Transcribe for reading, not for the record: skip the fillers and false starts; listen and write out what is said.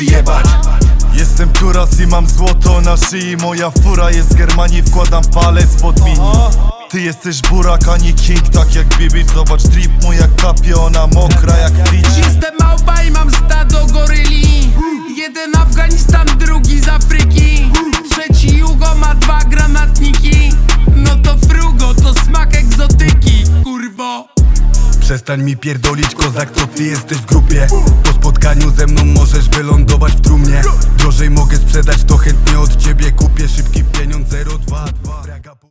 wyjebać. Jestem Turas i mam złoto na szyi. Moja fura jest z Germanii, wkładam palec pod mini. Ty jesteś burak, a nie king, tak jak Bibi. Zobacz drip mój jak kapie, ona mokra jak Fidż. Jestem małpa i mam stado goryli. Jeden Afganistan, drugi z Afryki. Trzeci Jugo ma 2 granatniki. No to frugo, to smak egzotyki, kurwo. Przestań mi pierdolić, kozak, to ty jesteś w grupie. Po spotkaniu ze mną możesz wylądować w trumnie. Drożej mogę sprzedać, to chętnie od ciebie kupię. Szybki pieniądz 022.